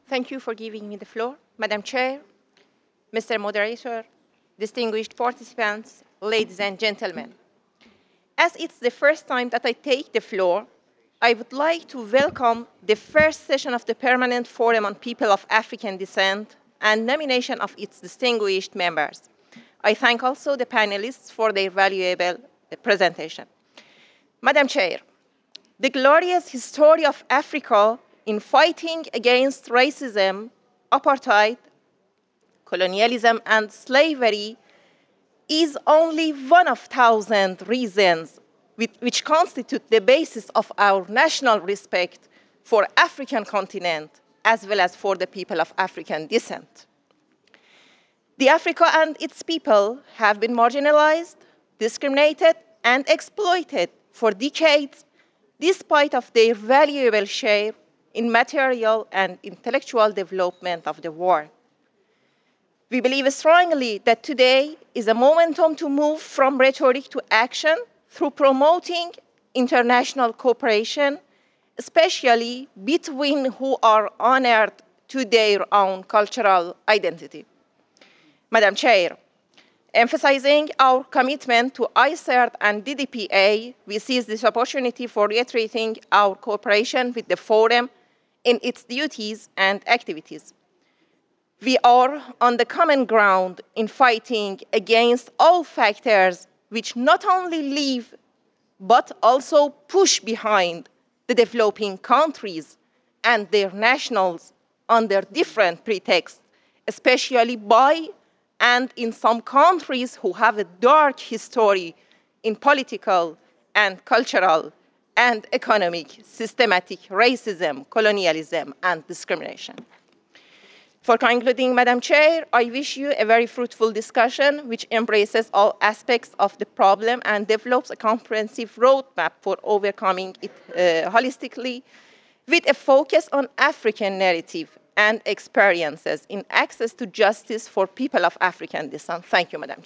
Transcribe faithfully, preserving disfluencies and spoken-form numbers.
Thank you for giving me the floor. Madam Chair, Mister Moderator, distinguished participants, ladies and gentlemen. As it's the first time that I take the floor, I would like to welcome the first session of the Permanent Forum on People of African Descent and nomination of its distinguished members. I thank also the panelists for their valuable presentation. Madam Chair, the glorious history of Africa in fighting against racism, apartheid, colonialism, and slavery is only one of thousand reasons which constitute the basis of our national respect for African continent as well as for the people of African descent. The Africa and its people have been marginalized, discriminated, and exploited for decades despite of their valuable share in material and intellectual development of the world. We believe strongly that today is a momentum to move from rhetoric to action through promoting international cooperation, especially between who are honored to their own cultural identity. Madam Chair, emphasizing our commitment to I C E R T and D D P A, we seize this opportunity for reiterating our cooperation with the Forum in its duties and activities. We are on the common ground in fighting against all factors which not only leave but also push behind the developing countries and their nationals under different pretexts, especially by and in some countries who have a dark history in political and cultural and economic systematic racism, colonialism, and discrimination. For concluding, Madam Chair, I wish you a very fruitful discussion which embraces all aspects of the problem and develops a comprehensive roadmap for overcoming it uh, holistically with a focus on African narrative and experiences in access to justice for people of African descent. Thank you, Madam Chair.